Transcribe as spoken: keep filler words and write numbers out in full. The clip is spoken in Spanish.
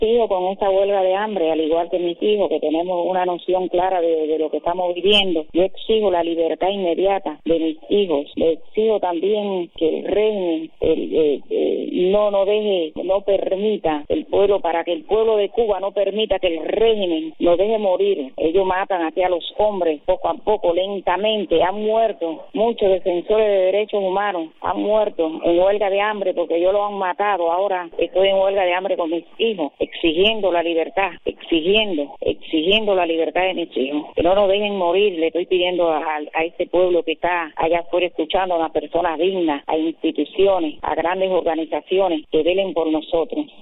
Sigo con esta huelga de hambre, al igual que mis hijos, que tenemos una noción clara de, de lo que estamos viviendo. Yo exijo la libertad inmediata de mis hijos. Le exijo también que el régimen el, eh, eh, no no deje, no permita el pueblo, para que el pueblo de Cuba no permita que el régimen lo deje morir. Ellos matan aquí a los hombres poco a poco, lentamente. Han muerto muchos defensores de derechos humanos, han muerto en huelga de hambre porque ellos lo han matado. Ahora estoy en huelga de hambre con mis hijos, exigiendo la libertad, exigiendo, exigiendo la libertad de mis hijos. Que no nos dejen morir. Le estoy pidiendo a, a este pueblo que está allá afuera escuchando, a las personas dignas, a instituciones, a grandes organizaciones que velen por nosotros.